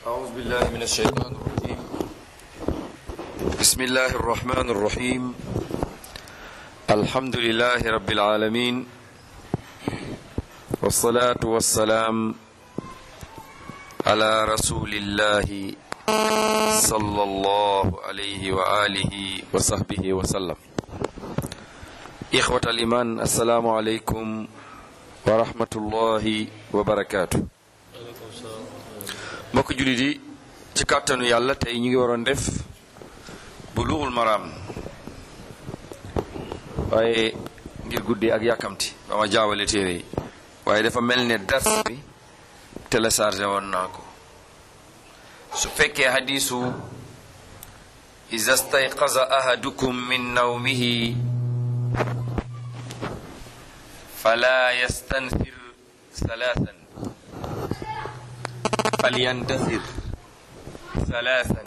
أعوذ بالله من الشيطان الرجيم. بسم الله الرحمن الرحيم. الحمد لله رب العالمين، والصلاة والسلام على رسول الله صلى الله عليه وآله وصحبه وسلم. إخوة الإيمان، السلام عليكم ورحمة الله وبركاته. mbokk jullit yi ci kàttanu yàlla tey ñu ngi waroon def Bulughul Maram, waaye ngir guddi ak yàkkamti ba ma jaawale téere yi, waaye dafa mel ne dars bi téléchargé woon naa ko. su fekkee hadisu iza stayqaza ahadukum min nawmihi fala yastansir salasan falyantasir salasan.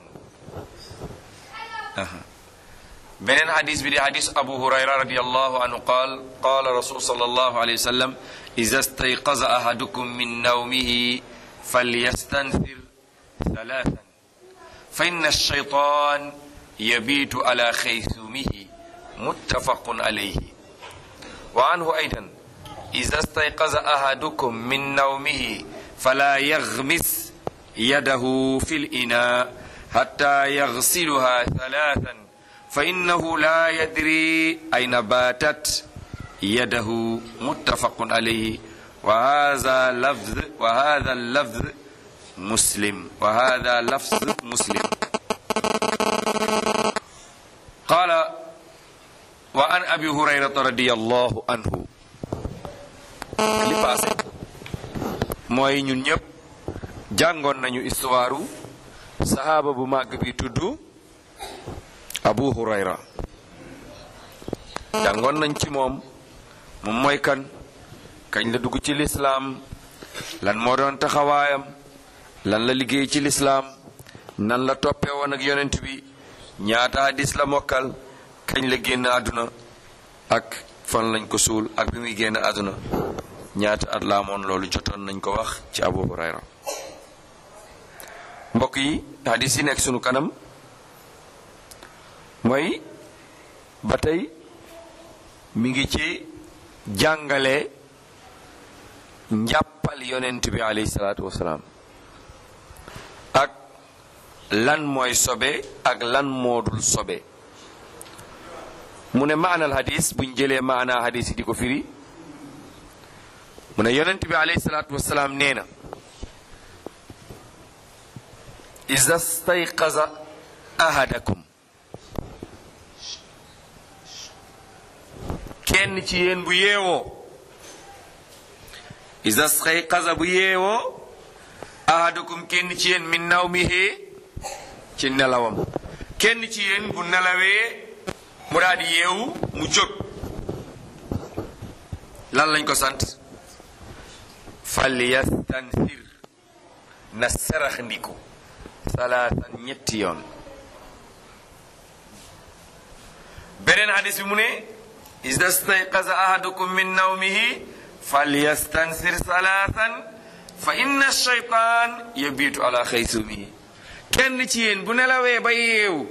beneen hadis bi di hadis Abu Hurayra radiyallahu anhu qaala rasul sallallahu alayhi wa sallam iza stayqaza ahadukum min nawmihi falyastansir salasan fa inna ash-shaytan yabitu ala khaysumihi muttafaqun alayhi. wa anhu aydan iza stayqaza ahadukum min nawmihi fala yaghmis yadahu fil ina hatta yaghsiluha thalathan fa innahu la yadri ayna batat yadahu muttafaqun alayhi. wa hadha lafz muslim qala wa an abi hurayrata radiyallahu anhu. li passé mooy ñun ñëpp jàngoon nañu histoire sahaaba bu màgg bi tudd Abu Hurayra. jàngoon nañ ci moom mooy kan, kañ la dugg ci lislaam, lan moo doon taxawaayam, lan la liggéey ci lislaam, nan la toppee woon ak yonent bi, ñaata hadis la mokkal, kañ la génn àdduna ak fan lañ ko suul, ak bi muy génn àdduna ñaata at la amoon. loolu jotoon nañ ko wax ci Abu Hurayra. mbokk yi, hadis yi nekk sunu kanam mooy ba tey mi ngi ci jàngale njàppal yonent bi alayhi salaatu wasalaam ak lan mooy sobe ak lan moodul sobe. mu ne maanal hadis, buñ jëlee maanaa hadis yi di ko firi, mu ne yonent bi alayhi salaatu wasalaam nee na iza stayqaza ahadakum, kenn ci yéen bu yeewoo, iza stayqaza bu yeewoo, ahadukum kenn ci yéen min nawmihi ci nelawam, kenn ci yéen bu nelawee mu daal di yeewu mu jóg, lan lañ ko sant? falyastansir, na sarax ndiku salaasan ñetti yoon. beneen hadis bi mu ne iza stayqaza ahadukum min nawmihi falyastansir salaasan fa inna ash-shaytan yabitu ala khaysumihi. kenn ci yéen bu nelawee ba yeewu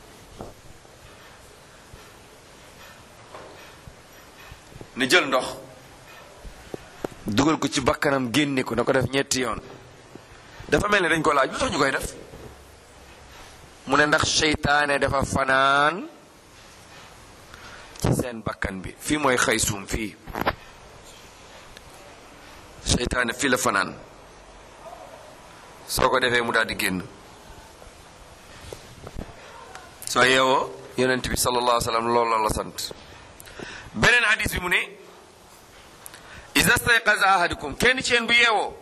ni jël ndox dugal ko ci bakkanam, génne ko, na ko def ñetti yoon. dafa mel ni dañ ko laaj lu tax ñu koy def, mu ne ndax seytaane dafa fanaan ci seen bakkan bi. fii mooy xaysum, fii seytaane fii la fanaan, soo ko defee mu daal di génn. soo yeewoo yonent bi sallallahu alayhi wa sallam loolu la sant. beneen hadis bi mu ne iza stayqaza ahadukum, kenn ci yéen bu yeewoo,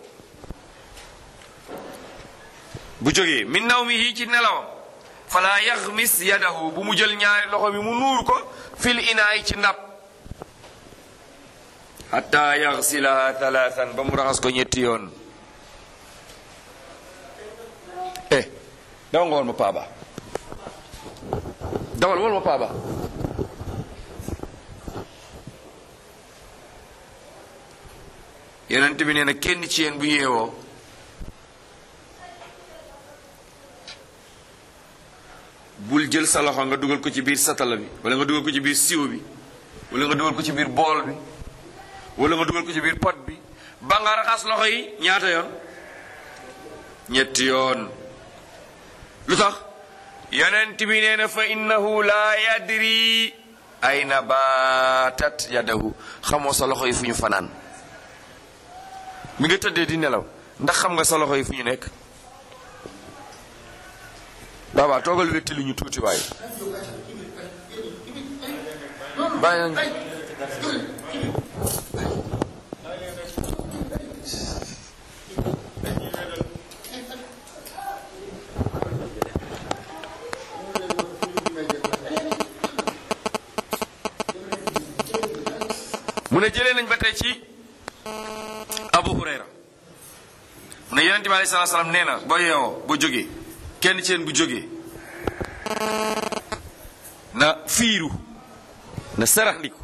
bu jógee min nawmihi ci nelawam, fala yaxmis yadahu, bu mu jël ñaari loxo mi mu nuur ko fil inaay ci ndab, hatta yaxsilaha thalathan, ba mu raxas ko ñetti yoon. dawal nga wol ma paaba, dawal wol ma paaba. yonent bi nee na kenn ci yéen bu yeewoo bul jël sa loxo nga dugal ko ci biir satala bi wala nga dugal ko ci biir siwo bi wala nga dugal ko ci biir bool bi wala nga dugal ko ci biir pot bi ba nga raxas loxo yi ñaata yoon ñetti yoon lu tax yonent bi nee na fa innahu la yadri ayna batat yadahu xamoo sa loxo yi fu ñu fanaan mi nga tëddee di nelaw ndax xam nga sa loxo yi fu ñu nekk baba toogal wetti lu ñu tuuti waaye bàyyi nañ mu ne jëlee nañ ba tey ci Abu Hurayra mu ne yonent bi alayhi salaatu salaam nee na boo yeewoo boo jógee kenn ci yéen bu jógee na fiiru na saraxliku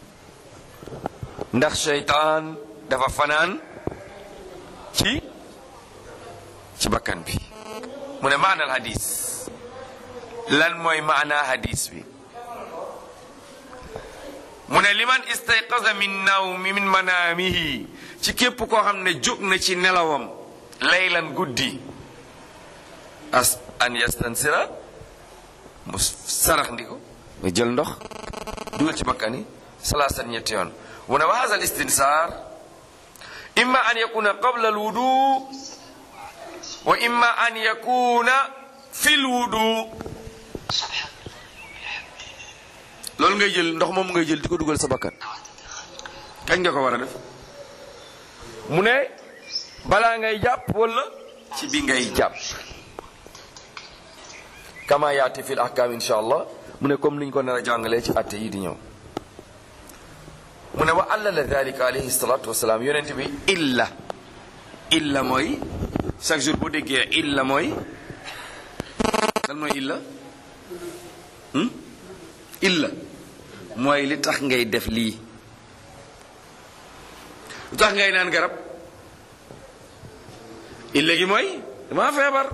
ndax seytaan dafa fanaan ci bakkan bi mu ne maanal hadis lan mooy maanaa hadis bi mu ne liman istayqaza min nawmi min manaamihi ci képp koo xam ne jóg na ci nelawam laylan guddi as an yastansira mu sarax ndi ko nga jël ndox dugal ci bakkani salaasan ñetti yoon mu ne wa haza al istinsaar imma an yakuna qabla al wudu wa imma an yakuna fi l wudu loolu ngay jël ndox moom ngay jël di ko dugal sa bakkan kañ nga ko war a def mu ne balaa ngay jàpp wala ci bi ngay jàpp kama yaati fil ahkam insha allah mu ne comme niñ ko nar a jàngalee ci atte yi di ñëw mu ne wa allala dalika alayhi salatu wasalaam yonent bi illa mooy chaque jour boo déggee illa mooy lan mooy illa mooy li tax ngay def lii lu tax ngay naan garab illa gi mooy dama feebar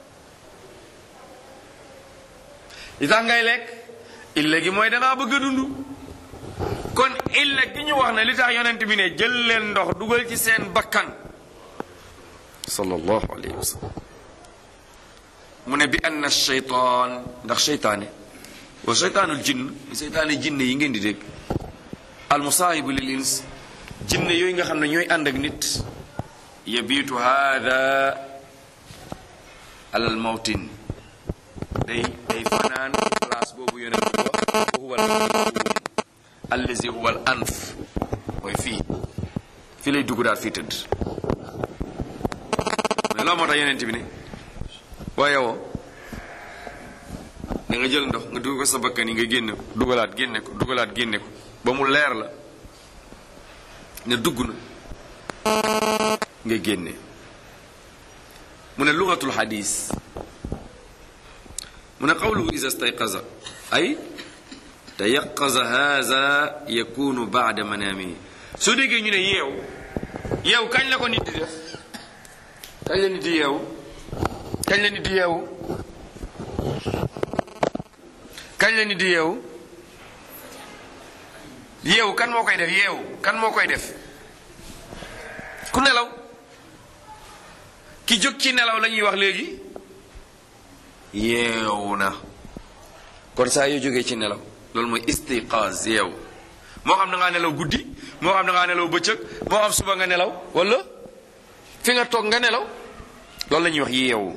li tax ngay lekk illa gi mooy dangaa bëgg a dund kon illa gi ñu wax ne li tax yonent bi ne jël leen ndox dugal ci seen bakkan sallallahu alayhi wa sallam mu ne bi anna shaytaan ndax shaytaane wa shaytaanul jinn shaytaane jinne yi ngeen di dégg al musaahibu lil ins jinne yooyu nga xam ne ñooy ànd ak nit yabiitu haada alal mawtin day fanaan place boobu yonent bi wax wa huwa allazi huwa al anf mooy fii lay dugg daal fii tëdd mais loo moo tax yonent bi ne waaye woo da nga jël ndox nga dugg ko sa bakkan yi nga génne ko dugalaat génne ko ba mu leer la ne dugg na nga génne mu ne lugatul hadis mu ne qawluhu iza stayqaza ay tayaqaza haza yakunu ba'da manamihi soo déggee ñu ne yeew kañ la ko nit di def kañ la nit di yeewu kañ la nit di yeewu kañ la nit di yeewu yeewu kan moo koy def kan moo koy def ku nelaw ki jóg ci nelaw la ñuy wax léegi yeewu na kon saa yoo jógee ci nelaw loolu mooy istiqaaz yeewu moo xam da ngaa nelaw guddi moo xam da ngaa nelaw bëccëg moo xam suba nga nelaw wala fi nga toog nga nelaw loolu la ñuy wax yeewu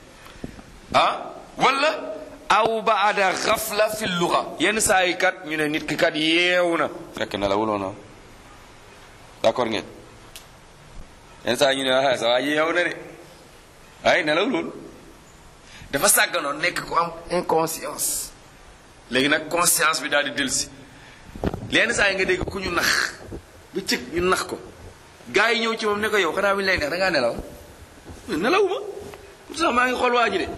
wala aw baada xafla fi luga yenn saa yi kat ñu ne nit ki kat yeewu na fekk nelawuloo na d'accord ngeen yenn saa yi ñu ne sa waa yeewu na de ay nelawuloon dafa sàgganoon nekk ku am inconscience léegi nag conscience bi daal di dellusi lenn saa yi nga dégg ku ñu nax ba cëg ñu nax ko gars yi ñëw ci moom ne ko yow xanaa bi lay neex da ngaa nelaw nelawuma pourtant maa ngi xool waa ji de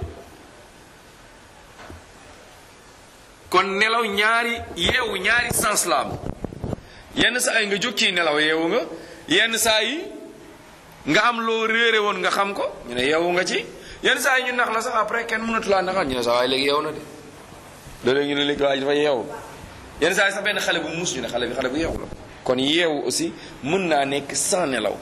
kon nelaw yeewu ñaari sens la am yenn saa yi nga jóg ci nelaw yeewu nga yenn saa yi nga am loo réere woon nga xam ko ñu ne yeewu nga ci yenn saa yi ñu nax la sax après kenn mënatu laa naxal ñu ne sax waaye léegi yeewu na de loolu ñu ne léegi waa ji dafa yeewu yenn saa yi sax benn xale bu muus ñu ne xale bu yeewu la. kon yeewu aussi mën naa nekk sans nelaw.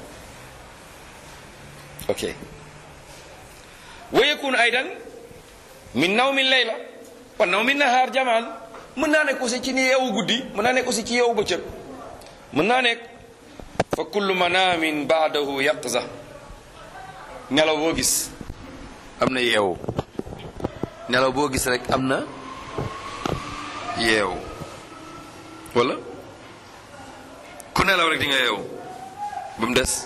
ok wa yakun aydan min nawmi layla wa nawmi nahaar jamaan mën naa nekk aussi ci ni yeewu guddi mën naa nekk aussi ci yeewu bëccëg mën naa nekk fa kullu manaamin baadahu yaqza nelaw boo gis am na yeewu nelaw boo gis rek am na yeewu wala ku nelaw rek di nga yeewu ba mu des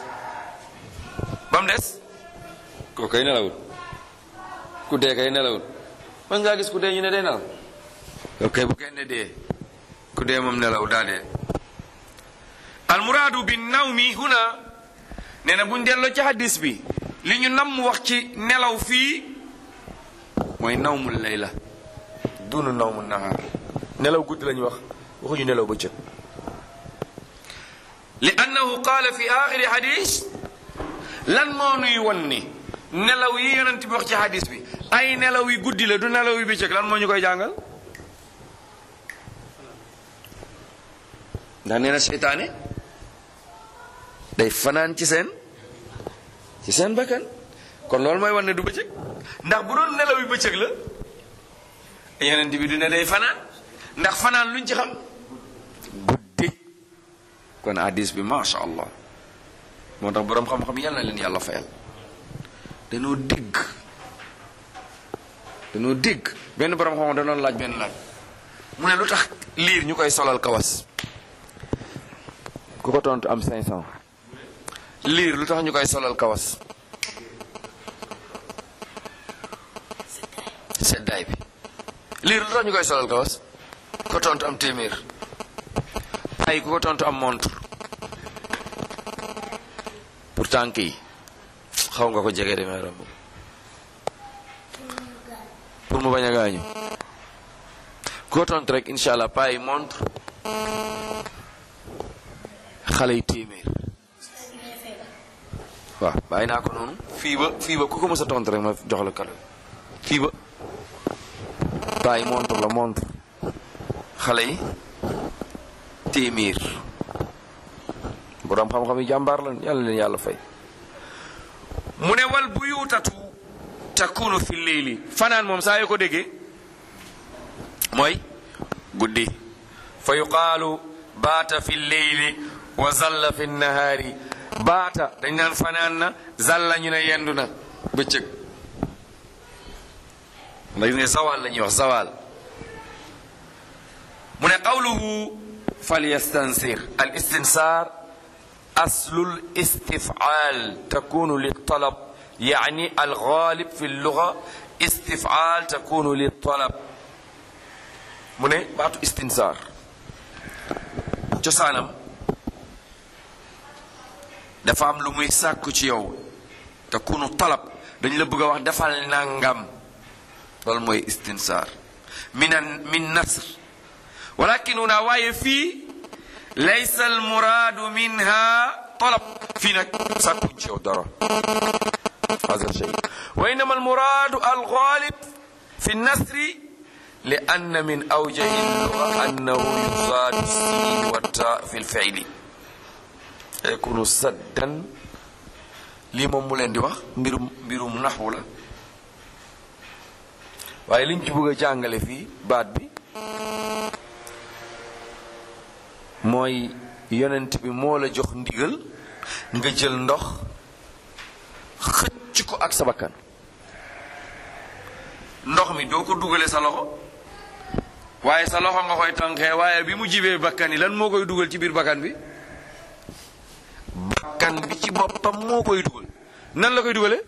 koo kay nelawut ku dee kay nelawut man ngaa gis ku dee ñu ne day nelaw ok bu kenn dee ku dee moom nelaw daa dee almuraadu bi nawmi huna nee na buñ delloo ci hadis bi li ñu namm wax ci nelaw fii mooy nawmul layla dunu nawmu nahaar nelaw guddi lañu wax waxuñu nelaw bëccëg li annahu qaala fi aaxiri hadis lan moo nuy won ni nelaw yi yonent bi wax ci hadis bi ay nelaw yi guddi la du nelaw yi bëccëg lan moo ñu koy jàngal ndax nee na seytaane day fanaan ci seen bakkan kon loolu mooy wan ne du bëccëg ndax bu doon nelaw yi bëccëg la yonent bi du ne day fanaan ndax fanaan luñ ci xam guddi kon hadis bi masha allah moo tax boroom xam-xam yal na leen yàlla fayal dañoo dégg benn boroom xam-xam danoon laaj benn laaj mu ne lu tax liir ñu koy solal kawas ku ko tontu am 500 liir lu tax ñu koy solal kawas seddaay bi liir lu tax ñu koy solal kawas ku ko tontu am téeméer ay ku ko tontu am montre pour tànk yi xaw nga ko jege demee romb pour mu bañ a gaañu ku ko tontu rek incha allah paa yi montre xale yi téeméer waaw bàyyi naa ko noonu fii ba ku ko mës a tontu rek ma jox la kado fii ba paa yi montre la montre xale yi téeméer borom xam-xam yi jàmbaar la yàlla leen yàlla fay mu ne wal buyutatu takunu fi leyli fanaan moom saa yoo ko déggee mooy guddi fa yuqaalu baata fi leyli wa zalla fi nahaari baata dañ naan fanaan na zalla ñu ne yendu na bëccëg ndax ne zawal la ñuy wax zawal mu ne qawluhu falyastansir al istinsaar aslul istif'aal takunu litalab yaani al ghalib fi lluga istif'aal takunu litalab mu ne baatu istinsaar cosaanam dafa am lu muy sàkku ci yow takunu talab dañ la bëgg a wax defal nangam loolu mooy istinsaar min nasr walakin huna waaye fii laysa al muraadu minha talab fii nag sàkkuñ ci yow dara hada shay wa innama al muraadu al ghalib fi nasri li anna min awjahi lluga annahu yusaadu sin wa ta fi lfiili yakunu saddan lii moom mu leen di wax mbirum naxwu la waaye liñ ci bëgg a jàngale fii baat bi mooy yonent bi moo la jox ndigal nga jël ndox xëcc ko ak sa bakkan ndox mi doo ko dugale sa loxo waaye sa loxo nga koy tànkee waaye bi mu jibee bakkan yi lan moo koy dugal ci biir bakkan bi ci boppam moo koy dugal nan la koy dugale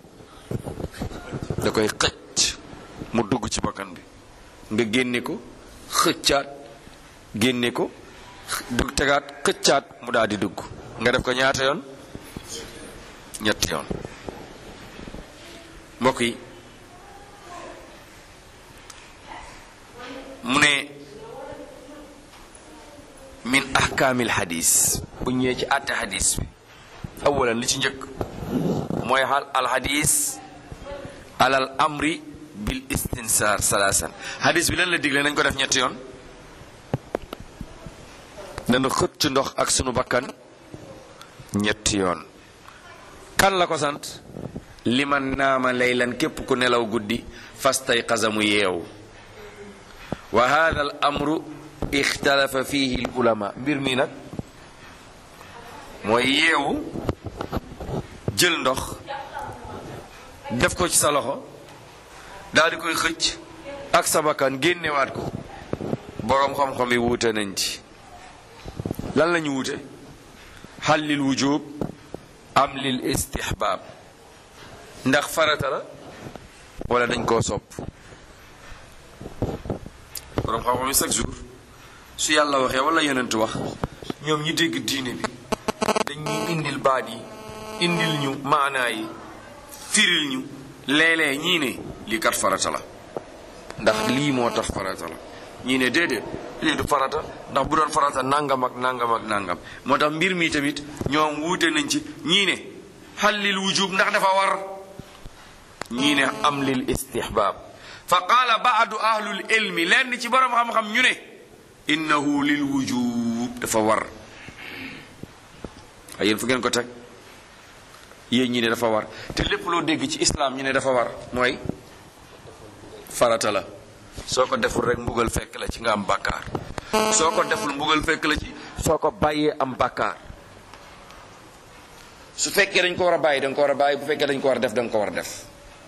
da koy xëcc mu dugg ci bakkan bi nga génne ko xëccaat génne ko dugg tegaat xëccaat mu daal di dugg nga def ko ñaata yoon ñetti yoon mbokk yi mu ne min ahkaamil hadis bu ñëwee ci àtte hadis bi awalan li ci njëkk mooy al hadis alal amri bil istinsaar salaasan hadis bi lan la digle nañ ko def ñetti yoon dana xëcc ndox ak sunu bakkan ñetti yoon kan la ko sant liman naama laylan képp ku nelaw guddi fastayqaza mu yeewu wa hada al amru ixtalafa fihi al ulama mbir mi nag mooy yeewu jël ndox def ko ci sa loxo daal di koy xëcc ak sa bakkan génnewaat ko boroom xam-xam yi wuute nañ ci lan lañu wuute hal lil wujub am lil istihbab ndax farata la wala dañ koo sopp boroom xam-xam yi chaque jour su yàlla waxee wala yonent wax ñoom ñi dégg diine bi dañuy indil baat yi indil ñu maanaa yi firil ñu léeg-léeg ñii ne lii kat farata la ndax lii moo tax farata la ñii ne déedéet lii du farata ndax bu doon farata nangam ak nangam ak nangam moo tax mbir mi tamit ñoom wuute nañ ci ñii ne hal lil wujub ndax dafa war ñii ne am lil istihbab fa qaala baadu ahlul ilmi lenn ci borom xam-xam ñu ne innahu lil wujub dafa war ay yéen fu ngeen ko teg yéen ñi ne dafa war te lépp loo dégg ci islam ñu ne dafa war mooy farata la soo ko deful rek mbugal fekk la ci nga am bàkkaar soo ko deful mbugal fekk la ci soo ko bàyyee am bàkkaar su fekkee dañ ko war a bàyyi da nga ko war a bàyyi bu fekkee dañ ko war a def da nga ko war a def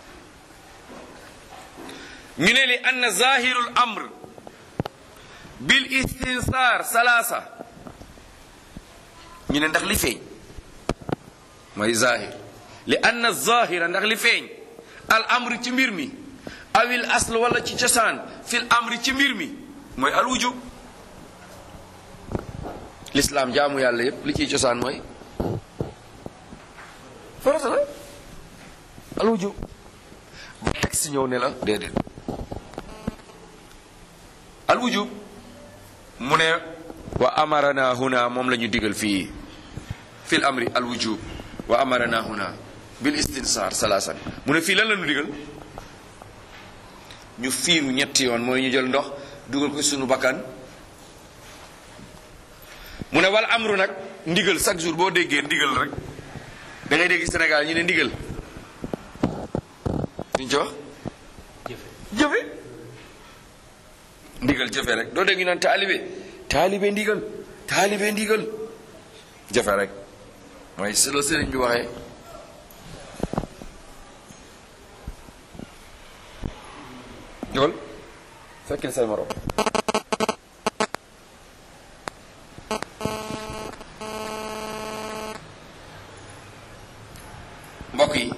ñu ne li anna zahirul amr bil istinsaar salaasa ñu ne ndax li feeñ mooy zahir li anna zahira ndax li feeñ al amr ci mbir mi awil asl wala ci cosaan fil amri ci mbir mi mooy al wujub l'islam jaamu yàlla yépp li ciy cosaan mooy farata la al wujub ba texte ñëw ne la déedéet al wujub mu ne wa amarana huna moom la ñu digal fii fil amri al wujub wa amarana huna bil istinsaar salaasan mu ne fii lan la ñu digal ñu fiiru ñetti yoon mooy ñu jël ndox dugal ko sunu bakkan mu ne wal amru nag ndigal chaque jour boo déggee ndigal rek da ngay dégg Sénégal ñu ne ndigal duñ ci wax jëfe ndigal jëfe rek doo dégg ñu naan taalibe ndigal jëfe rek mooy si la sëriñ bi waxee ñool fekkil say morom mbokk yi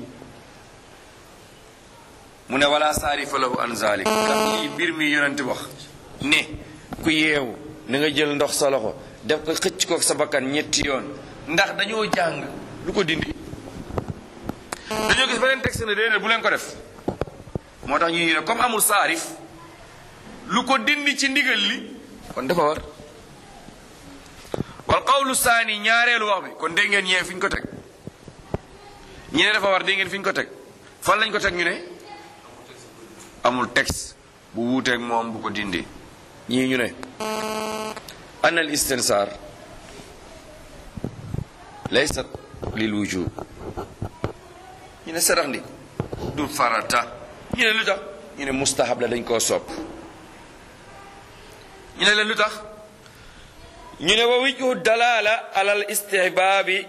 mu ne wala saarifa lahu an zalik ndax lii mbir mi yonent wax ne ku yeewu na nga jël ndox sa loxo def ko xëcc ko sa bakkan ñetti yoon ndax dañoo jàng lu ko dindi dañoo gis beneen texte ne déedéet bu leen ko def moo tax ñu ne comme amul saarif lu ko dindi ci ndigal li kon dafa war wal qawlu saani ñaareelu wax bi kon dégg ngeen ñee fi ñu ko teg ñi ne dafa war dégg ngeen fi ñu ko teg fan lañ ko teg ñu ne amul texte bu wuuteeg moom bu ko dindi ñii ñu ne an al istinsaar laysat lil wujub ñu ne sarax ndi du farata ñu ne lu tax ñu ne mustahab la dañ koo sopp ñu ne leen lu tax ñu ne wa wajhu dalala ala al istihbaabi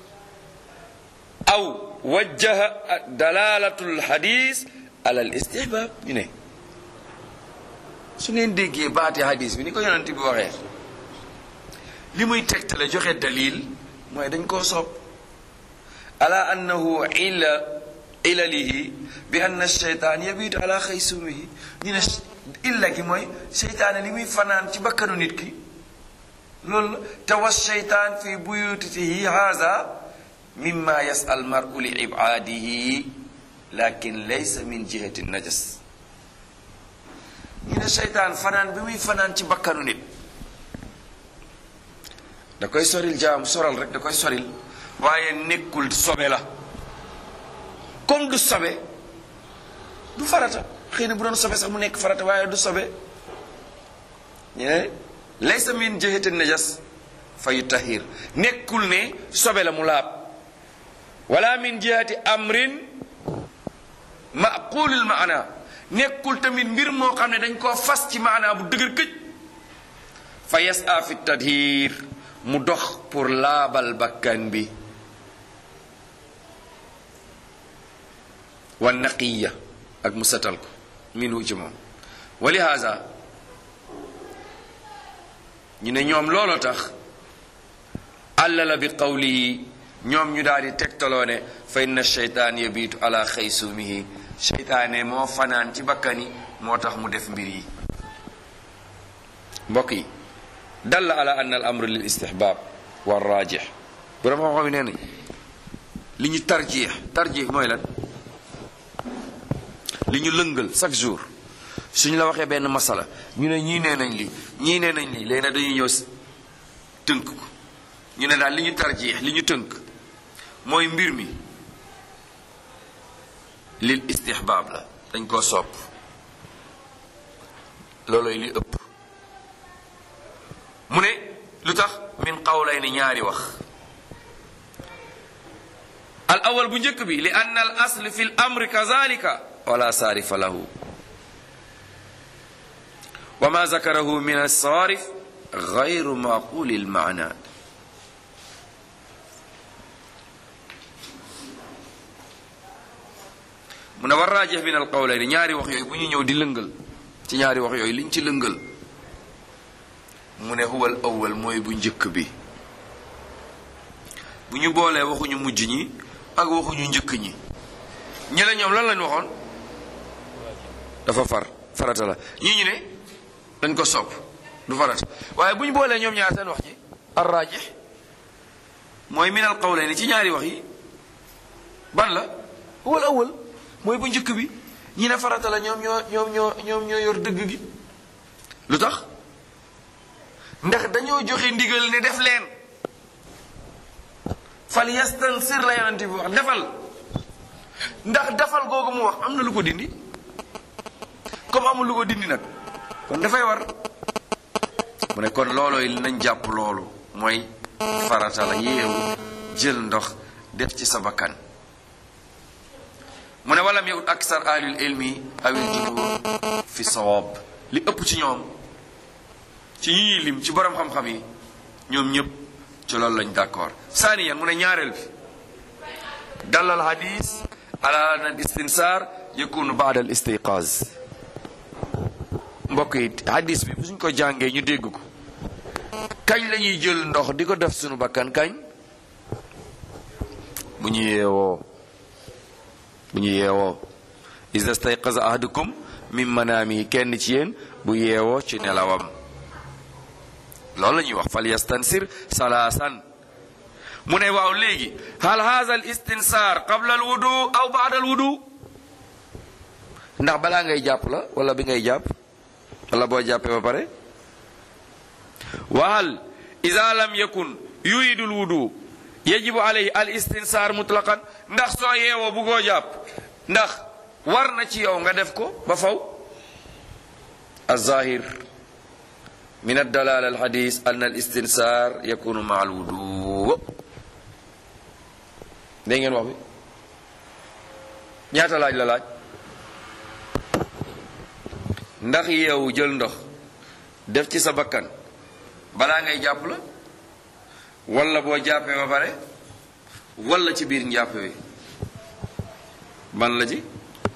aw wajjaha dalalatul hadis ala al istihbab ñu ne su ngeen déggee baati hadis bi ni ko yonent bi waxee li muy tegtale joxe dalil mooy dañ koo sopp ala annahu ilalihi bi anna sheytaan yabiitu ala xaysumihi ñu ne illa gi mooy seytaane li muy fanaan ci bakkanu nit ki loolu tawa sheytaan fi buyutihi haza mimma yasal maru li ibaadihi lakin laysa min jihati najas ñu ne seytaan fanaan bi muy fanaan ci bakkanu nit da koy soril jaam soral rek da koy soril waaye nekkul sobe la comme du sobe du farata xëy na bu doon sobe sax mu nekk farata waaye du sobe ñu ne laysa min jihati najas fa yutahhir nekkul ne sobe la mu laab wala min jihati amrin maqulil maana nekkul tamit mbir moo xam ne dañ koo fas ci maana bu dëgër këj fa yasa fi tadhir mu dox pour laabal bakkan bi wa naqiya ak mu setal ko minu ci moom wa li haza ñu ne ñoom looloo tax allala bi qawlihi ñoom ñu daal di tegtaloo ne fa inna sheytaan yabiitu ala xaysumihi sheytaane moo fanaan ci bakkani moo tax mu def mbir yi mbokk yi dalla ala anna al amru lil istihbab wa rajih borom xam-xam yi nee nañ li ñu tarjih mooy lan li ñu lëngal chaque jour suñu la waxee benn masala ñu ne ñii nee nañ li ñii nee nañ li léegi nag dañuy ñëw tënk ko ñu ne daal li ñu tarjih li ñu tënk mooy mbir mi lil istihbaab la dañ koo sopp looloy li ëpp mu ne lu tax min qawlayni ñaari wax al awal bu njëkk bi li anna al asl fi l amri kazalika wala saarifa lahu wa ma zakarahu min as-sarif ghayru maquli al maana mu ne war raajih min al qawlayni ñaari wax yooyu bu ñu ñëw di lëngal ci ñaari wax yooyu liñ ci lëngal mu ne huwal awwal mooy bu njëkk bi bu ñu boolee waxuñu mujj ñi ak waxuñu njëkk ñi ñële ñoom lan lañ waxoon dafa farata la ñii ñu ne dañ ko sopp du farata waaye bu ñu boolee ñoom ñaar seen wax ji ar raajih mooy min al qawlayni ci ñaari wax yi ban la huwal awwal mooy bu njëkk bi ñi ne farata la ñoom ñoo yor dëgg gi lu tax ndax dañoo joxe ndigal ne def leen fal yastansir la yonent bi wax defal ndax defal googu mu wax am na lu ko dindi comme amul lu ko dindi nag kon dafay war mu ne kon loolooy nañ jàpp loolu mooy farata la yeewu jël ndox def ci sa bakkan mu ne walam yawut aksar ahlul ilmi awil jumhur fi sawab li ëpp ci ñoom ci ñi ñuy lim ci borom xam-xam yi ñoom ñëpp ci loolu lañ d'accord saaniyan mu ne ñaareel bi dalal hadis ala an al istinsaar yakunu baada al istiqaaz mbokk yi hadis bi bu suñ ko jàngee ñu dégg ko kañ la ñuy jël ndox di ko def suñu bakkan kañ bu ñu yeewoo iza stayqaza ahadukum min manaami kenn ci yéen bu yeewoo ci nelawam loolu la ñuy wax fal yastansir salaasan mu ne waaw léegi hal haza al istinsaar qabla al wudu aw baada al wudu ndax balaa ngay jàpp la wala bi ngay jàpp wala boo jàppee ba pare wa hal iza lam yakun yuridu al wudu yajibu alayhi al istinsaar mutlaqan ndax soo yeewoo buggoo jàpp ndax war na ci yow nga def ko ba faw az-zahir min ad-dalala al-hadith anna al-istinsar yakunu ma'a al-wudu dégg ngeen wax bi ñaata laaj la laaj ndax yeewu jël ndox def ci sa bakkan balaa ngay jàpp la wala boo jàppee ba pare wala ci biir njàpp wi ban la ci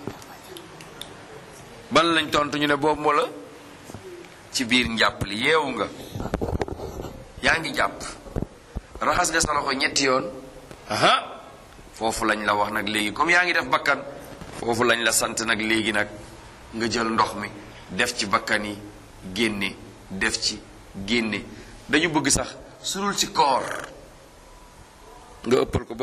ban lañ tontu ñu ne boobu moo la ci biir njàpp li yeewu nga yaa ngi jàpp raxas nga sa loxo ñetti yoon aha foofu lañ la wax nag léegi comme yaa ngi def bakkan foofu lañ la sant nag léegi nag nga jël ndox mi def ci bakkan yi génne def ci génne dañu bëgg sax surul ci koor nga ëppal ko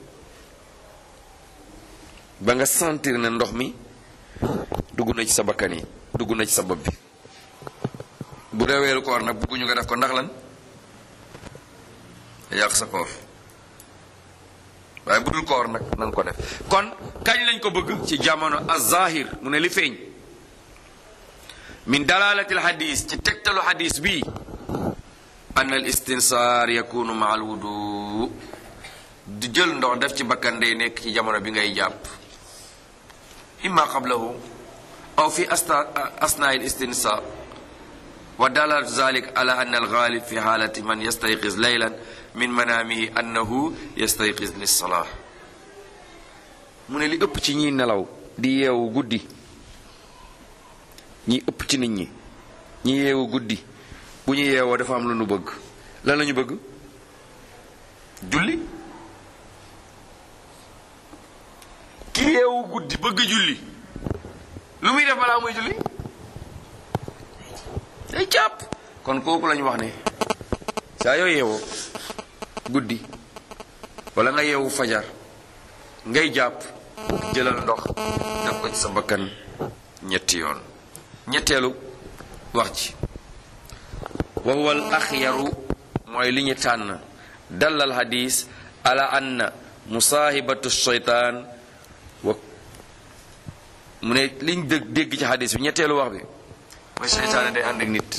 ba nga sentir ne ndox mi dugg na ci sa bakkan yi dugg na ci sa bopp bi bu dee weeru koor nag bëgguñu nga def ko ndax lan yàq sa koor waaye bu dul koor nag nanga ko def kon kañ lañ ko bëgg ci jamono az-zahir mu ne li feeñ min dalalati alhadis ci tegtalu hadis bi an al istinsaar yakunu ma al wudu di jël ndox def ci bakkan day nekk ci jamono bi ngay jàpp imma qablahu aw fi asnaa al istinsaar wa dalal zalik ala anna al ghalib fi halati man yastayqiz laylan min manamihi annahu yastayqiz lis-salah mu ne li ëpp ci ñiy nelaw di yeewu guddi ñi ëpp ci nit ñi ñi yeewu guddi bu ñu yeewoo dafa am lu ñu bëgg lan la ñu bëgg julli ki yeewu guddi bëgg julli lu muy def balaa muy julli day jàpp kon kooku lañu wax ne saa yoo yeewoo guddi wala nga yeewu fajar ngay jàpp jëlal ndox def ko ci sa bakkan ñetti yoon ñetteelu wax ci wa huwa al axyaru mooy li ñu tànn dalal hadis ala anna musaahibatu shaytaan wa mu ne liñ dégg ci hadis bi ñetteelu wax bi mooy seytaane day ànd ak nit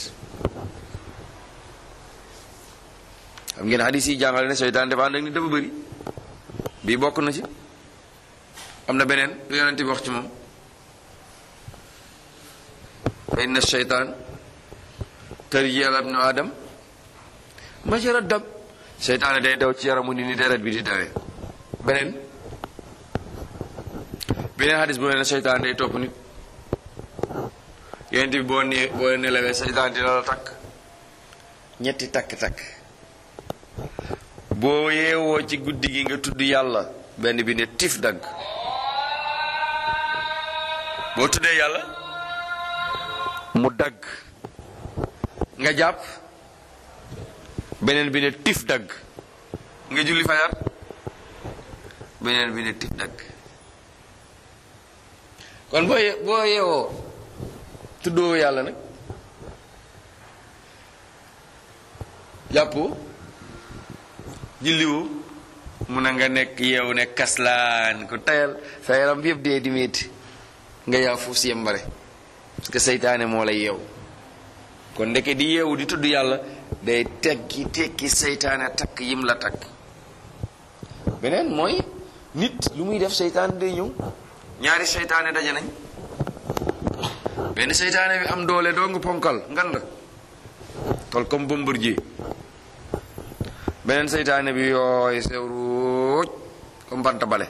xam ngeen hadis yi jàngale ne seytaane dafa ànd ak nit dafa bëri bii bokk na ci am na beneen lu yonent bi wax ci moom fa inna sheytaan tarji ala ibnu adam majara dam seytaane day daw ci yaramu nit ni deret bi di dawee beneen hadis bu ne seytaane day topp nit yonent bi boo nelawee seytaane dina la takk ñetti takk-takk boo yeewoo ci guddi gi nga tudd yàlla benn bi ne tif dagg boo tuddee yàlla mu dagg nga jàpp beneen bi ne tif dagg nga julli fajar beneen bi ne tif dagg kon boo yeewoo tuddoo yàlla nag jàppoo julliwoo mun na nga nekk yeewu ne kaslaan ku tayal sa yaram bi yëpp dee di metti nga yaa fuuf si yembare parce que seytaane moo lay yeewu kon ndeke di yeewu di tudd yàlla day tekki seytaane takk yim la takk beneen mooy nit lu muy def seytaane day ñëw ñaari seytaane daje nañ benn seytaane bi am doole doo nga ponkal ngand tol comme Bombardier beneen seytaane bi yooy sew ruuj comme banta bale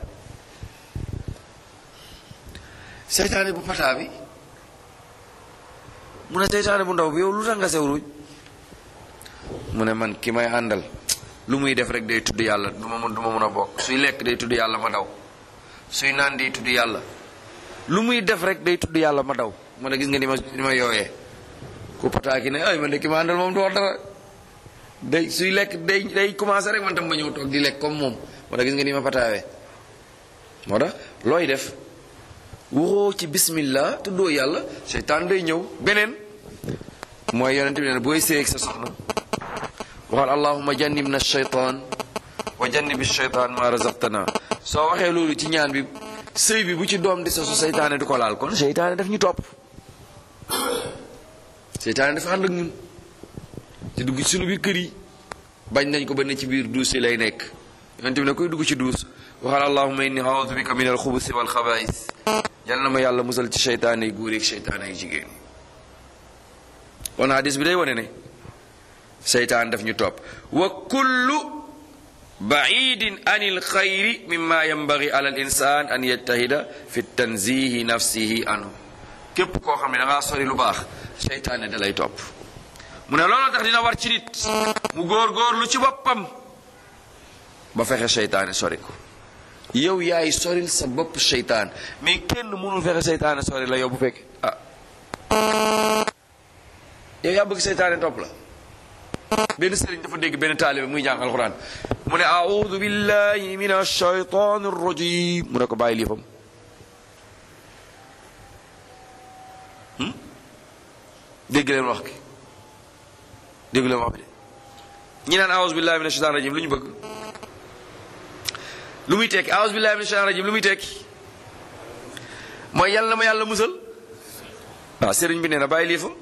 seytaane bu pataa bi mu ne seytaane bu ndaw bi yow lu tax nga sew ruuj mu ne man ki may àndal lu muy def rek day tudd yàlla du ma mën a bokk suy lekk day tudd yàlla ma daw suy naan day tudd yàlla lu muy def rek day tudd yàlla ma daw mu ne gis nga ni ma yooyee ku pataa ki ne ay man de ki ma àndal moom du wax dara day suy lekk day commencé rek man tam ma ñëw toog di lekk comme moom moo tax gis nga ni ma pataawee moo tax looy def waxoo ci bismillah tuddoo yàlla seytaan day ñëw beneen mooy yonent bi ne booy séeg sa soxna waxal allahumma jannibna shaytaan wa jannibi shaytaan ma razaqtana soo waxee loolu ci ñaan bi sëy bi bu ci doom di sosu seytaane du ko laal kon seytaane daf ñu topp seytaane dafa ànd ak ñun ci dugg ci sunu biir kër yi bañ nañ ko ba ne ci biir duus yi lay nekk yonent bi ne koy dugg ci duus waxal allahumma inni a'udhu bika min al-xubusi wal xabaa'is yal na ma yàlla musal ci seytaane yi góor yi ak seytaane yi jigéen yi kon hadis bi day wane ne seytaan daf ñu topp wa kullu baidin anil xayri mimma yambagi ala al insan an yajtahida fi tanzihi nafsihi anhu képp koo xam ne da ngaa sori lu baax seytaane da lay topp mu ne loolu tax dina war ci nit mu góor-góorlu ci boppam ba fexe seytaane sori ko yow yaay soril sa bopp seytaan mais kenn mënul fexe seytaane sori la yow bu fekk yow yaa bëgg seytaane topp la benn sëriñ dafa dégg benn taalibe muy jàng alxuraan mu ne a'udhu billahi minash shaytanir rajim mu ne ko bàyyi liifam dégg leen wax ki dégg leen wax bi de ñi naan a'udhu billahi minash shaytanir rajim lu ñu bëgg lu muy tekki a'udhu billahi minash shaytanir rajim lu muy tekki mooy yàlla na ma yàlla musal waaw sëriñ bi nee na bàyyi liifam.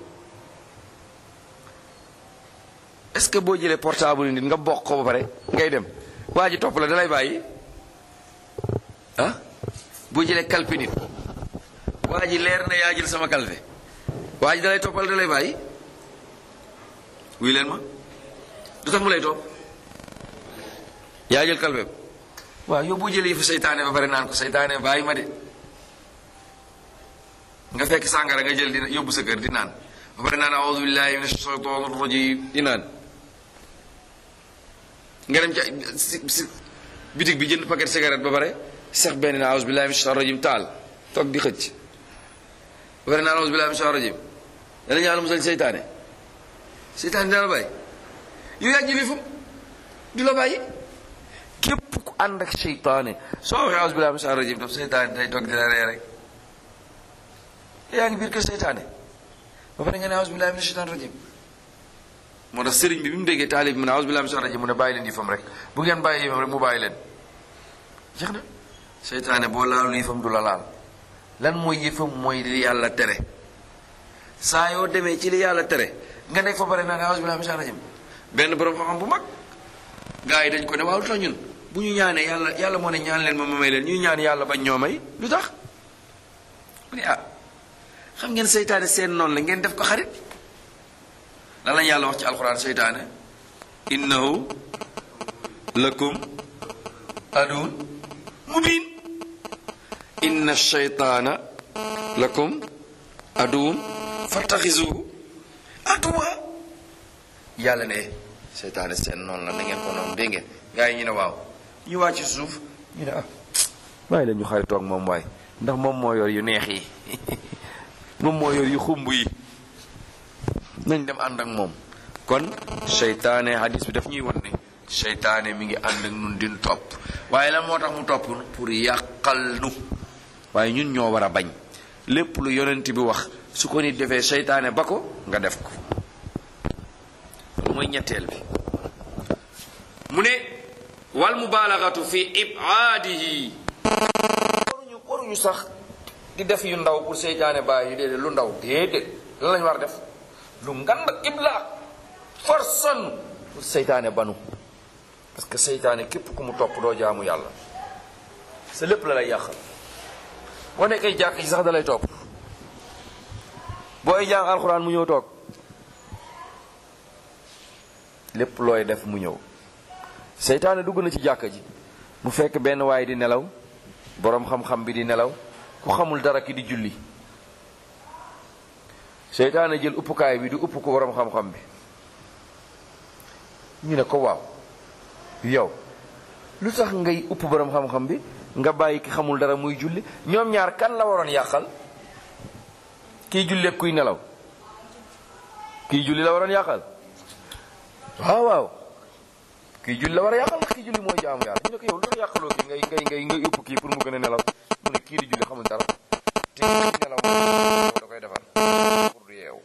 est-ce que boo jëlee portable nit nga bokk ko ba pare ngay dem waa ji topp la dalay bàyyi ah boo jëlee kalpe nit waa ji leer na yaa jël sama kalpe waa ji dalay toppal dalay bàyyi wuy leen ma du tax mu lay topp yaa jël kalpe waaw yow boo jëlee fa seytaane ba pare naan ko seytaane bàyyi ma de nga fekk sàngara nga jël di yóbbu sa kër di naan ba pare naan a'udhu billahi minash shaytanir rajim di naan nga dem ca si bitig bi jënd paquet cigarette ba pare sax benn na a'udhu billahi minash shaytanir rajim taal toog di xëcc ba pare naan a'udhu billahi minash shaytanir rajim dana ñaala musal seytaane seytaane dina la bàyyi yow yaa jëli fu du la bàyyi képp ku ànd ak seytaane soo waxee a'udhu billahi minash shaytanir rajim daf seytaane day toog di la ree rek yaa ngi biir kër seytaane ba pare nga ne a'udhu billahi minash shaytanir rajim moo tax sëriñ bi mu déggee taalib bi mu ne a'udhu billahi minash shaytanir rajim mu ne bàyyi leen yëfam rek bu ngeen bàyyi yëfam rek mu bàyyi leen jeex na seytaane boo laalul yëfam du la laal lan mooy yëfam mooy li yàlla tere saa yoo demee ci li yàlla tere nga nekk fa pare naa ne a'udhu billahi minash shaytanir rajim benn borom xam-xam bu mag gars yi dañ ko ne waaw lu tax ñun bu ñu ñaanee yàlla moo ne ñaan leen ma may leen ñuy ñaan yàlla bañ ñoo may lu tax mu ne xam ngeen seytaane seen noonu la ngeen def ko xarit lan lañ yàlla wax ci alxuraan seytaane innahu lakum aduun mubin inna shaytaana lakum aduun fattaxisuhu aduwa yàlla ne seytaane seen noonu la na ngeen ko noonu dégg ngeen gaa yi ñu ne waaw ñu wàcc suuf ñu ne bàyyi leen ñu xaritoog moom waay ndax moom moo yor yu neex yi moom moo yor yu xumb yi nañ dem ànd ak moom kon seytaane hadis bi daf ñuy won ne seytaane mi ngi ànd ak nun din topp waaye lan moo tax mu topp pour yàqal nu waaye ñun ñoo war a bañ lépp lu yonent bi wax su ko nit defee seytaane ba ko nga def ko loolu mooy ñetteel bi mu ne wal mubalagatu fi ibaadihi waruñu sax di def yu ndaw pour seytaane bàyyi yu déedéet lu ndaw déedéet lan lañu war a def lu ngand ibla forson pour seytaane banu parce que seytaane képp ku mu topp doo jaamu yàlla sa lépp la lay yàqal boo nekkee jàkk ci sax da lay topp booy jàng alxuraan mu ñëw toog lépp looy def mu ñëw seytaane dugg na ci jàkka ji mu fekk benn waay di nelaw boroom xam-xam bi di nelaw ku xamul dara ki di julli seytaane jël uppukaay bi di upp ko boroom xam-xam bi ñu ne ko waaw yow lu tax ngay upp boroom xam-xam bi nga bàyyi ki xamul dara muy julli ñoom ñaar kan la waroon yàqal kiy julli ak kuy nelaw kiy julli la waroon yàqal waaw kiy julli la war a yàqal ndax kiy julli mooy jaamu yàlla ñu ne ko yow lu tax yàqaloo ki ngay upp kii pour mu gën a nelaw mu ne kii di julli xamul dara te kii nelaw da koy defar pour du yeewu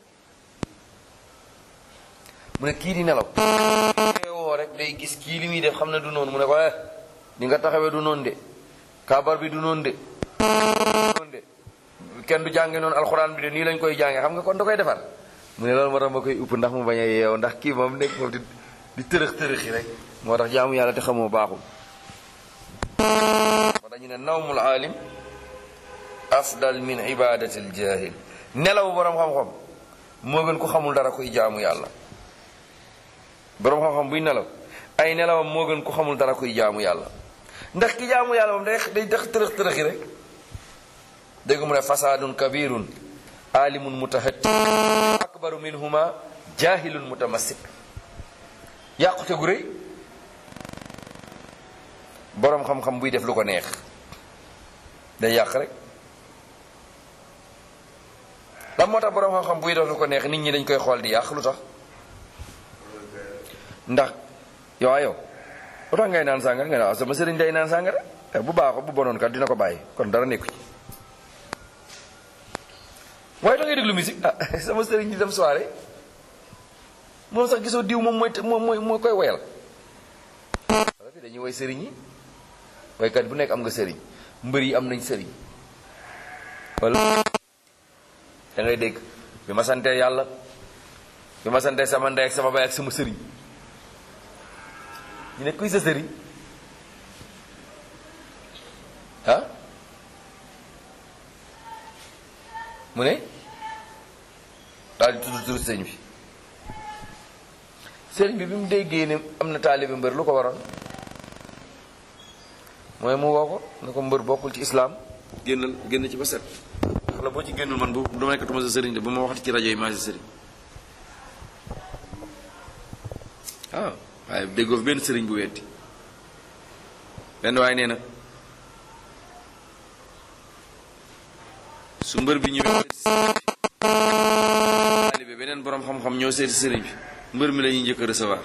mu ne kii di nelaw yeewoo rek day gis kii li muy def xam ne du noonu mu ne ko ni nga taxawee du noonu de kabar bi du noonu de kenn du jànge noonu alxuraan bi de nii lañ koy jànge xam nga kon da koy defar mu ne loolu moo tax ma koy upp ndax mu bañ a yeewu ndax kii moom nekk moom di tërëx-tërëxi rek moo tax jaamu yàlla te xamoo baaxul moo tax ñu ne nawmul aalim afdal min ibadati al jahil nelaw boroom xam-xam moo gën ku xamul dara kuy jaamu yàlla boroom xam-xam buy nelaw ay nelawam moo gën ku xamul dara kuy jaamu yàlla ndax ki jaamu yàlla moom day dex tërëx-tërëxi rek dégg mu ne fasaadun kabirun alimun mutahatti akbaru minhuma jahilun mutamassik yàqute gu rëy boroom xam-xam buy def lu ko neex day yàq rek lan moo tax boroom xam-xam buy def lu ko neex nit ñi dañ koy xool di yàq lu tax ndax yow lu tax ngay naan sàngara nga ne waaw sama sëriñ day naan sàngara bu baaxoo bu bonoon kat dina ko bàyyi kon dara nekku ci waaye da ngay déglu musique sama sëriñ di dem soirée moom sax gisoo diw moom mooy koy woyal wala fi dañuy woy sëriñ yi woykat bu nekk am nga sëriñ mbër yi am nañ sëriñ wala da ngay dégg bi ma sante yàlla bi ma sante sama ndey ak sama baay ak sama sëriñ ñu ne kuy sa sëriñ ah mu ne daal di tudd turu sëriñ bi sëriñ bi mu déggee ne am na taalibe mbër lu ko waroon mooy mu woo ko ne ko mbër bokkul ci islaam génn ci ba set wala boo ci génnul man bu du nekkatuma sa sëriñ de bu ma waxati ci rajo yi maa sa sëriñ waaw waaye déggoo fi benn sëriñ bu wetti benn waaye nee na su mbër bi ñëwee taalibe beneen borom xam-xam ñoo seeti sëriñ bi mbër mi la ñuy njëkk a recevoir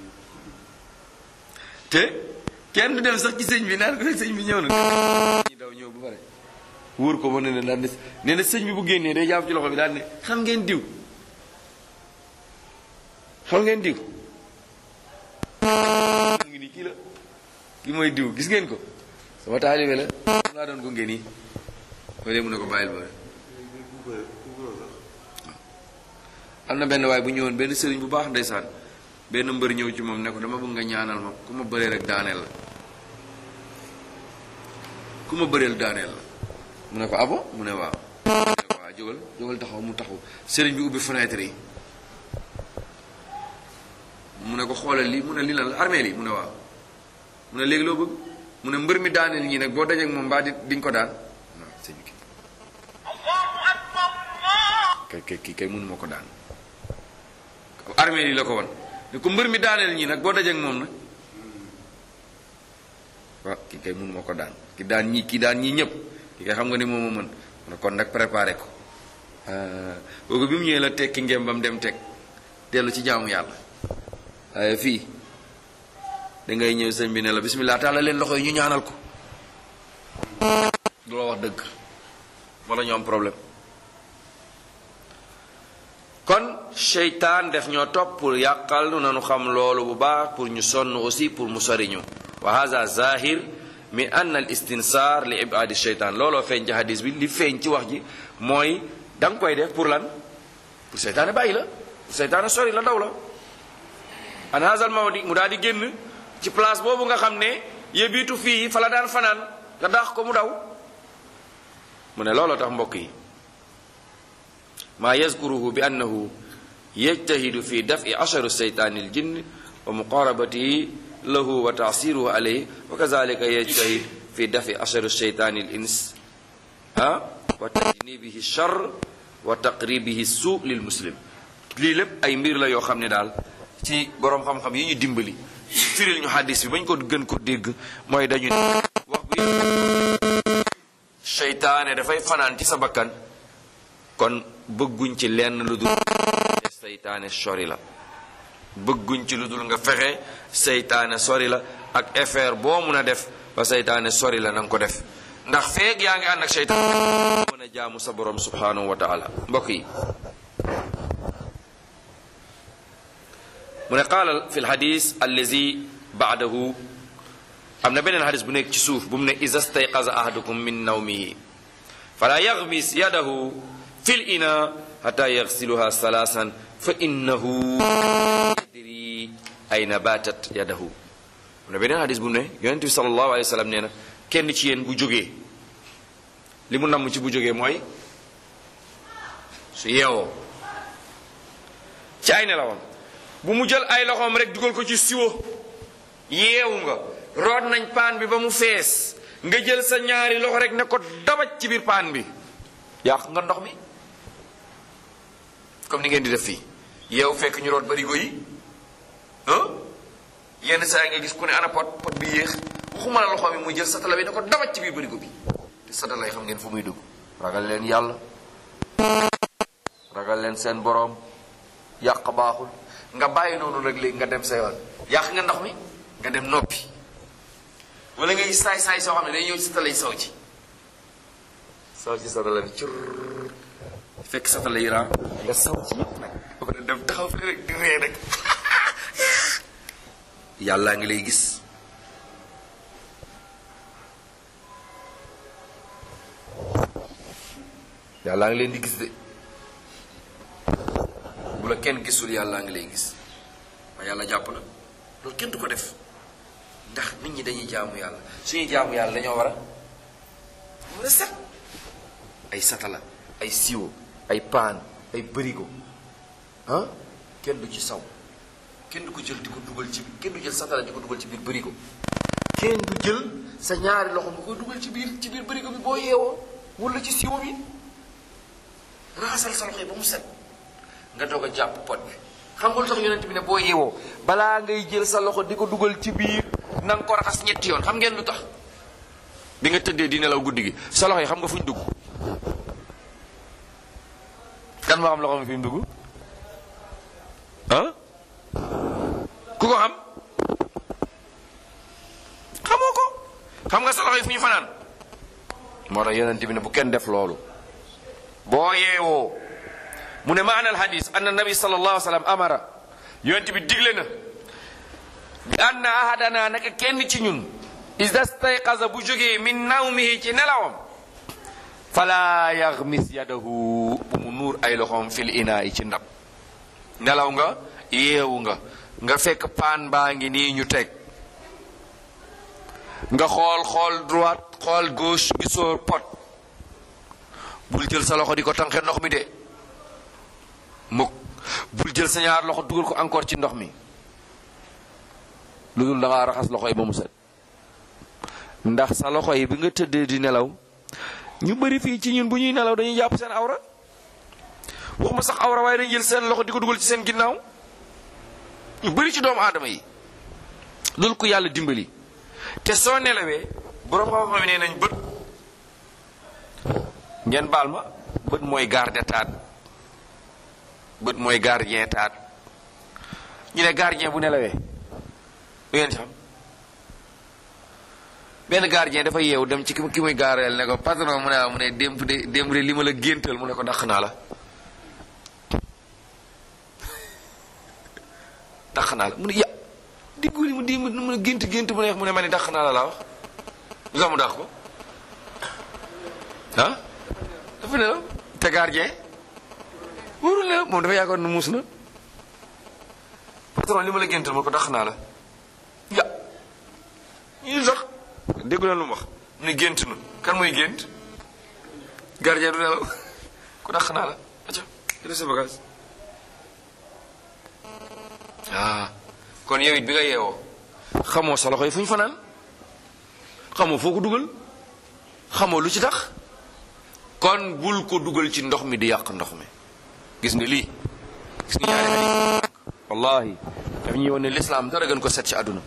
te kenn du dem sax ci sëñ bi naan ko sëñ bi ñëw na ñi daw ñëw bu pare wóor ko ba ne daan ne nee na sëñ bi bu génnee day jàpp ci loxo bi daan ne xam ngeen diw mu ngi nii kii la kii mooy diw gis ngeen ko sama taalibe la mu laa doon gunge nii wala mu ne ko bàyyil ba am na benn waay bu ñëwoon benn sëriñ bu baax ndeysaan benn mbër ñëw ci moom ne ko dama bëgg nga ñaanal ma ku ma bëree rek daaneel la ku ma bëreel daaneel la mu ne ko abo mu ne waaw jógal taxaw mu taxaw sëriñ bi ubbi fenêtre yi mu ne ko xoolal lii mu ne lii lan la armée lii mu ne waaw mu ne léegi loo bëgg mu ne mbër mi daaneel ñii nag boo dajeek moom mbaa diñ ko daan waaw sëñ bi kii kay mënu ma ko daan armée lii la ko won ne ko mbër mi daaneel ñii nag boo dajeek moom nag waaw kii kay mënu ma ko daan kii daan ñii ñëpp kii kay xam nga ni moom ma mën mu ne kon nag préparé ko boobu bi mu ñëwee la tekki ngem bam dem teg dellu ci jaamu yàlla waaye fii dangay ñëw sëñ bi ne la bismillah taala leen loxo yi ñu ñaanal ko du la wax dëgg wala ñu am problème kon seytaan def ñoo topp pour yàqal nu nanu xam loolu bu baax pour ñu sonn aussi pour mu soriñu wa haza zahir mi ann al istinsaar li ibaadi seytaan looloo feeñ ci hadis bi li feeñ ci wax ji mooy da nga koy def pour lan pour seytaane bàyyi la pour seytaane sori la daw la an hazal mawdi mu daal di génn ci place boobu nga xam ne yebiitu fii fa la daan fanaan nga daax ko mu daw mu ne looloo tax mbokk yi maa yazkuruhu bi annahu yajtahidu fi daf'i asharu seytaani al jinn wa muqarabatihi lahu wa taasiruhu alayhi wa kazalika yajtahid fi daf'i asharu seytaani al ins wa tajnibihi shar wa taqribihi suu lil muslim lii lépp ay mbir la yoo xam ne daal ci boroom xam-xam yi ñu dimbali firil ñu xadis bi bañ ko gën ko dégg mooy dañu ne wax bi seytaane dafay fanaan ci sa bakkan kon bëgguñ ci lenn lu dul seytaane sori la bëgguñ ci lu dul nga fexe seytaane sori la ak effort boo mun a def ba seytaane sori la na nga ko def ndax feeg yaa ngi ànd ak seytaane mën a jaamu sa borom subhanahu wa taala mbokk yi mu ne qaala fi lxadis allazi baadahu am na beneen xadis bu nekk ci suuf bu mu ne iza stayqaza ahadukum min nawmihi fala yaxmis yadahu fi l ina xata yaxsiluha salaasan fa innahu yadri ayna batat yadahu am na beneen xadis bu mu ne yonent bi sallallahu alayhi wa sallam nee na kenn ci yéen bu jógee li mu namm ci bu jógee mooy su yeewoo ci ay nelawam bu mu jël ay loxoom rek dugal ko ci siwo yeewu nga root nañ paan bi ba mu fees nga jël sa ñaari loxo rek ne ko dabaj ci biir paan bi yàq nga ndox mi comme ni ngeen di def fii yeewu fekk ñu root barigo yi yenn saa yi nga gis ku ne ana pot bi yéex waxuma la loxo mi muy jël satala bi ne ko dabaj ci biir barigo bi te satala yi xam ngeen fu muy dugg ragal leen yàlla ragal leen seen boroom yàq baaxul nga bàyyi noonu rek léegi nga dem sa yoon yàq nga ndox mi nga dem noppi wala ngay saay-saay soo xam ne day ñëw ci satala yi saw ci satala bi cur fekk satala yi raa nga saw ci yëpp nag ba pare dem taxaw fi rek di ree rek yàllaa ngi lay gis yàllaa ngi leen di gis de kenn gisul yàlla ngi lay gis waaye yàlla jàpp la loolu kenn du ko def ndax nit ñi dañuy jaamu yàlla suñuy jaamu yàlla dañoo war a set ay satala ay siwo ay paan ay bërigo kenn du ci saw kenn du ko jël di ko dugal ci kenn du jël satala di ko dugal ci biir bërigo kenn du jël sa ñaari loxo nga koy dugal ci biir bërigo bi boo yeewoo wala ci siwo bi raxasal sa loxo yi ba mu set nga doog a jàpp pot bi xam nga lu tax yonent bi ne boo yeewoo balaa ngay jël sa loxo di ko dugal ci biir na nga ko raxas ñetti yoon xam ngeen lu tax bi nga tëddee di nelaw guddi gi sa loxo yi xam nga fu ñu dugg kan moo xam loxo mi fi mu dugg ku ko xam xamoo ko xam nga sa loxo yi fu ñu fanaan moo tax yonent bi ne bu kenn def loolu boo yeewoo mu ne maana al hadis anna nabi sallallahu alayhi wa sallam amara yonent bi digle na bi anna ahadana naka kenn ci ñun ida stayqaza bu jógee min nawmihi ci nelawam fala yaxmis yadahu bu mu nuur ay loxoom fil inaa yi ci ndab nelaw nga yeewu nga fekk paan baa ngi nii ñu teg nga xool droite xool gauche gisoo pot bul jël sa loxo di ko tànqe ndox mi de mukk bul jël sa ñaar loxo dugal ko encore ci ndox mi lu dul da ngaa raxas loxo yi ba mu set ndax sa loxo yi bi nga tëddee di nelaw ñu bari fii ci ñun bu ñuy nelaw dañuy jàpp seen awra waxuma sax awra waaye dañuy jël seen loxo di ko dugal ci seen ginnaaw ñu bari ci doomu aadama yi loolu ko yàlla dimbali te soo nelawee boroom xam-xam nee nañ bët ngeen baal ma bët mooy garde taat bët mooy gardien taat ñu ne gardien bu nelawee lu ngeen ci xam benn gardien dafa yeewu dem ci ki muy gaareel ne ko patron mu ne démb de li ma la géntal mu ne ko dàq naa la dàq naa la mu ne ya diggu li mu di mu ne gént mu neex mu ne ma ne dàq naa la laa wax lu tax mu dàq ko dafa ne la te gardien wóorul ne moom dafa yaakaar nu muus na patron li ma la géntal ma ko dàq naa la ya ñu sax déggu leen lu mu wax mu ne gént na kan mooy gént gardien du nelaw ku dàq naa la aca jël sa bagage kon yow it bi nga yeewoo xamoo sa loxo yi fu ñu fanaan xamoo foo ko dugal xamoo lu ci tax kon bul ko dugal ci ndox mi di yàq ndox mi gis nga lii gis nga ñaari hadith wallahi daf ñuy wane ne l'islam dara gën ko set ci àdduna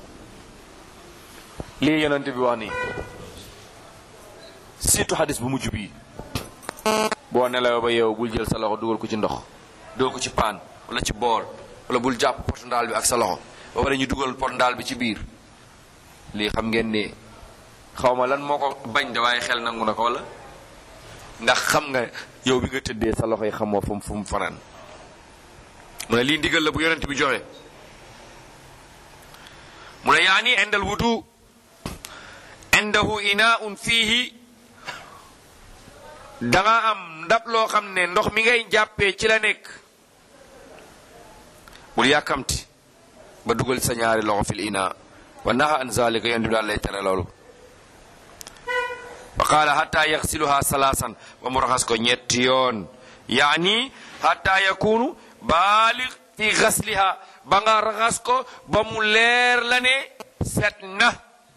lii yonent bi wax nii surtout hadith bu mujj bii boo nelawee ba yeewu bul jël sa loxo dugal ko ci ndox dugal ko ci paan wala ci bool wala bul jàpp pot ndaal bi ak sa loxo ba pare ñu dugal pot ndaal bi ci biir lii xam ngeen ne xaw ma lan moo ko bañ de waaye xel nangu na ko wala ndax xam nga yow bi nga tëddee sa loxo yi xamoo fu mu fanaan mu ne lii ndigal la bu yonent bi joxe mu ne yaani indal wudu indahu inaun fiihi danga am ndab loo xam ne ndox mi ngay jàppee ci la nekk bul yàkkamti ba dugal sa ñaari loxo fil ina wa naha an zalika yonent bi daal lay tere loolu wa qaala hatta yaxsiluha salaasan ba mu raxas ko ñetti yoon yaani hatta yakunu baalig fi xasliha ba nga raxas ko ba mu leer la ne set na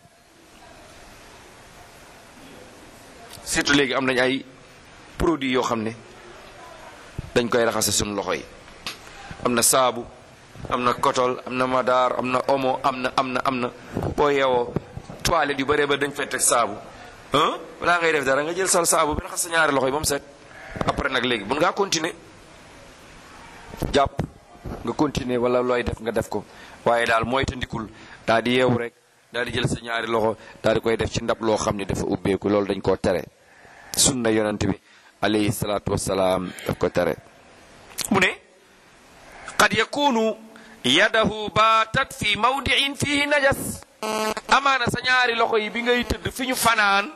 surtout léegi am nañ ay produits yoo xam ne dañ koy raxase suñu loxo yi am na saabu am na kotol am na madaar am na omo am na boo yeewoo toilette yu bëree ba dañ fay teg saabu balaa ngay def dara nga jël sal saabu bi raxas sa ñaari loxo yi ba mu set après nag léegi mun ngaa continuer jàpp nga continuer wala looy def nga def ko waaye daal mooy te ndikul daal di yeewu rek daal di jël sa ñaari loxo daal di koy def ci ndab loo xam ne dafa ubbeeku loolu dañ koo tere sunna yonent bi alayhi salaatu wassalaam daf ko tere mu ne qad yakunu yadahu baatat fi mawdiin fihi najas amaana sa ñaari loxo yi bi ngay tëdd fi ñu fanaan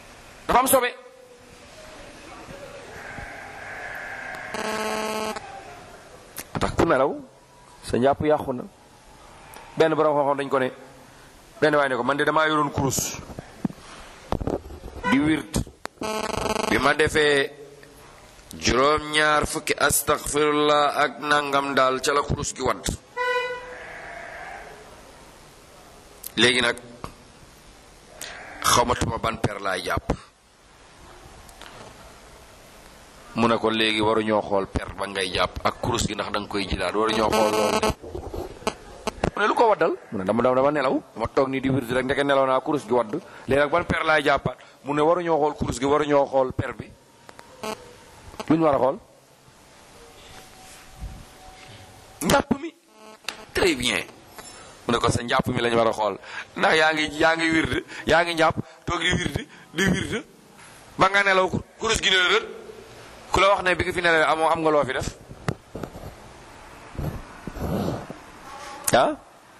dafa am sobe nelaw sa njàpp yàqu na. benn borom xam-xam dañ ko ne benn waay ne ko man de damaa yoroon kurus di wird bi ma defee juróom-ñaar fukki astaghfirullah ak nangam daal ca la kurus gi wadd léegi nag xamatuma ban per laay jàpp. mu ne ko léegi waruñoo xool per ba ngay jàpp ak kurus gi ndax da nga koy jilaat waruñoo xool loolu de. mu ne lu ko waddal mu ne dama nelaw dama toog nii di wirdi rek ndeke nelaw naa kurus gi wadd léegi nag ban per laay jàppaat mu ne waruñoo xool kurus gi waruñoo xool per bi lu ñu war a xool njàpp mi. très bien mu ne ko sa njàpp mi lañu war a xool ndax yaa ngi wirdi yaa ngi njàpp toog di wirdi ba nga nelaw kurus gi ne rët ku la wax ne bi nga fi nelawee am nga loo fi def ah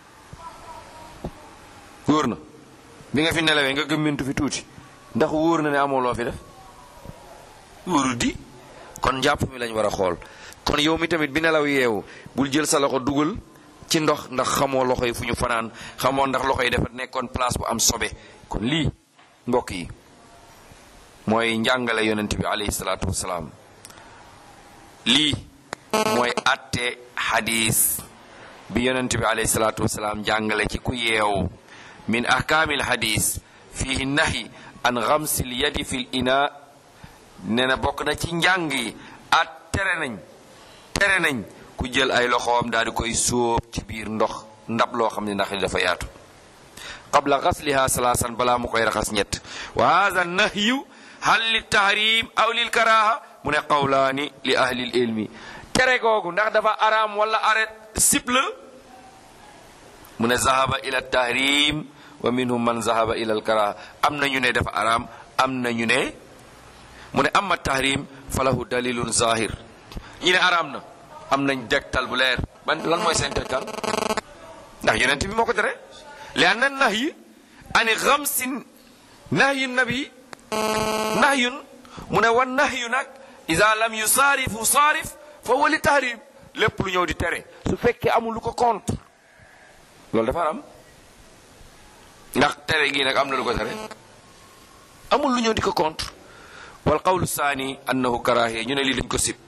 wóor na bi nga fi nelawee nga gëmmintu fi tuuti ndax wóor na ne amoo loo fi def wóoru di kon njàpp mi lañ war a xool. kon yow mi tamit bi nelaw yeewu bul jël sa loxo dugal ci ndox ndax xamoo loxo yi fu ñu fanaan xamoo ndax loxo yi dafa nekkoon place bu am sobe. kon lii mbokk yi mooy njàngale yonent bi alayhi salaatu wasalaam. lii mooy atte xadis bi yonent bi alayhi salaatu wasalaam jàngale ci ku yeewu. min ahkaamil xadis fihi nahi an xamsil yadi fil ina nee na bokk na ci njàng yi at tere nañ ku jël ay loxoom daal di koy sóob ci biir ndox ndab loo xam ne ndax li dafa yaatu qabla xasliha salaasan balaa mu koy raxas ñett. wa haza nahyu hal li tahrim aw lil karaha mu ne qawlaani li ahlil ilmi. tere googu ndax dafa araam wala aret sib la mu ne zahaba ila tahrim wa minhum man zahaba ila al karaha am na ñu ne dafa araam am na ñu ne mu ne amma tahrim falahu dalilun zahir ñi ne araam na am nañ tegtal bu leer lan mooy seen tegtal ndax yonent bi moo ko tere li anna nahyi ani xamsin nahyu nabi nahyun mu ne wan nahyu nag iza lam yusaarifu saarif fa huwa li tahrim lépp lu ñëw di tere su fekkee amul lu ko contre loolu dafa am ndax tere gi nag am na lu ko tere amul lu ñëw di ko contre. wal qawlu saani annahu karahiya ñu ne lii dañ ko sib.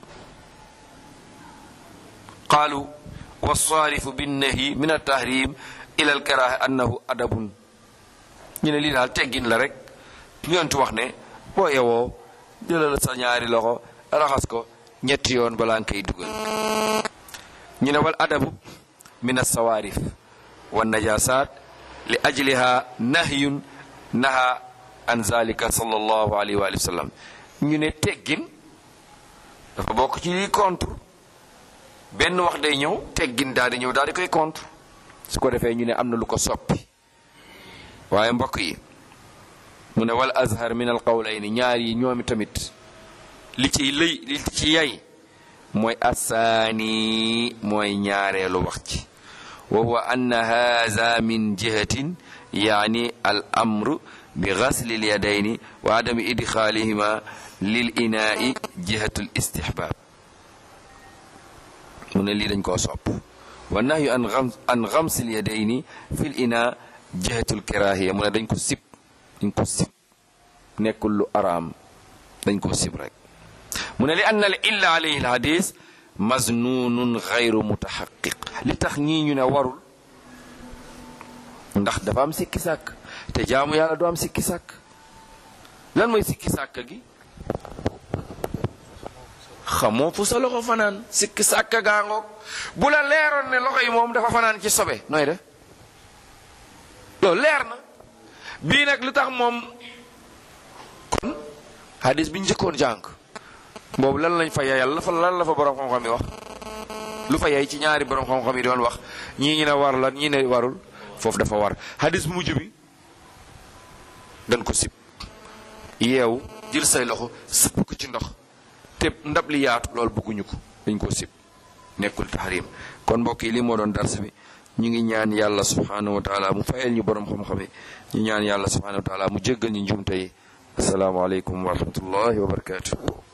qaalu wa saarifu binnahyi min at-tahrim ila al-karaha annahu adabun ñu ne lii daal teggin la rek ñoontu wax ne boo yewoo jëlal sa ñaari loxo raxas ko ñetti yoon balaa nga koy dugal. ñu ne wal adabu min as-sawaarif wa najaasaat li ajliha nahyun naha an zalika sallallahu alayhi wa sallam ñu ne teggin dafa bokk ci lii contre benn wax day ñëw teggin daal di ñëw daal di koy contre su ko defee ñu ne am na lu ko soppi. waaye mbokk yi mu ne wal azhar min al qawlayni ñaar yi ñoomi tamit li ci yay mooy asaani mooy ñaareelu wax ci wa huwa anna haza min jihatin yaani al amru bi ghasli al yadayni wa adami idxaalihima lil inaa'i jihatul istihbaab mu ne lii dañ koo sopp wa nahyu an ghamsil yadayni fil inaa jihatul karaahiya mu ne dañ ko sib nekkul lu araam dañ ko sib rek mu ne li anna al illa alayhi al hadis maznunun ghayru mutahaqiq li tax ñii ñu ne warul ndax dafa am sikki sàkk te jaamu yàlla du am sikki sàkk. lan mooy sikki sàkk gi xamoo fu sa loxo fanaan sikki sàkk gaangoog bu la leeroon ne loxo yi moom dafa fanaan ci sobe nooy def loolu leer na bii nag lu tax moom kon hadis bi njëkkoon jàng boobu lan lañ fa yayal lan la fa borom xam-xam yi wax lu fa yay ci ñaari borom xam-xam yi doon wax ñii ñu ne war la ñii ne warul foofu dafa war. hadis bu mujj bi dañ ko sib yeewu jël say loxo sëpp ko ci ndox te ndab li yaatu loolu bëgguñu ko dañ ko sib nekkul tahrim. kon mbokk yi li moo doon dars bi ñu ngi ñaan yàlla subhanahu wa taala mu fayal ñu borom xam-xam yi ñu ñaan yàlla subhanahu wa taala mu jéggal ñu njumte yi. asalaamaaleykum wa rahmatullahi wa barakatuh.